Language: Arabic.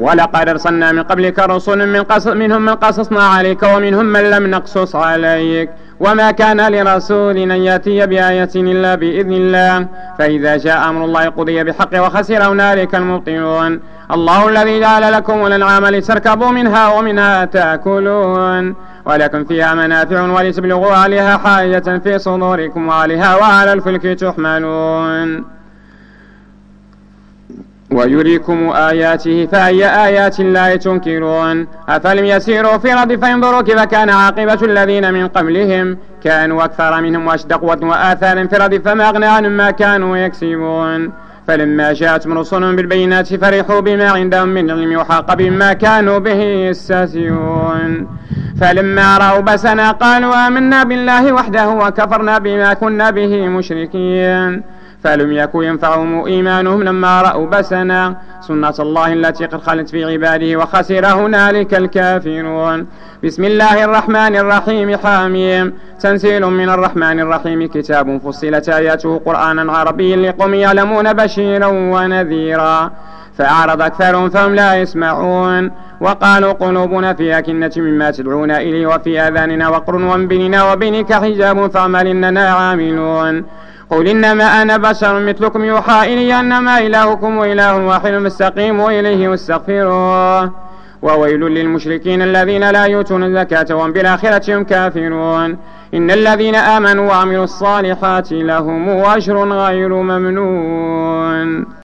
ولقد أرسلنا من قبلك رسل منهم من قصصنا عليك ومنهم من لم نقصص عليك وما كان لرسول أن يأتي بآية إلا بإذن الله فإذا جاء أمر الله قضي بحق وخسر هنالك المبطلون. الله الذي جعل لكم الأنعام لتركبوا منها ومنها تأكلون ولكم فيها منافع ولتبلغوا عليها حاجة في صدوركم وعليها وعلى الفلك تحملون ويريكم آياته فأي آيات الله تنكرون. أفلم يسيروا في الأرض فينظروا كيف كان عاقبة الذين من قبلهم كانوا أكثر منهم وأشد قوة وآثارا في الأرض فما أغنى عنهم ما كانوا يكسبون. فلما جاءتهم رسلهم بالبينات فرحوا بما عندهم من علم وحاق بما كانوا به يستهزئون. فلما رأوا بأسنا قالوا آمنا بالله وحده وكفرنا بما كنا به مشركين. فلم يكن ينفعهم إيمانهم لما رأوا بأسنا سنة الله التي قد خلت في عباده وخسر هنالك الكافرون. بسم الله الرحمن الرحيم حاميم تنزيل من الرحمن الرحيم كتاب فصلت آياته قرآنا عربيا لقوم يعلمون بشيرا ونذيرا فأعرض أكثرهم فهم لا يسمعون وقالوا قلوبنا في أكنة مما تدعون إليه وفي آذاننا وقر ومن بيننا وبينك حجاب فاعمل إننا عاملون. قل إنما أنا بشر مثلكم يوحى إلي أنما إلهكم وإله واحد فاستقيموا إليه واستغفروه. وويل للمشركين الذين لا يؤتون الزكاة وهم بالآخرة هم كافرون. إن الذين آمنوا وعملوا الصالحات لهم أجر غير ممنون.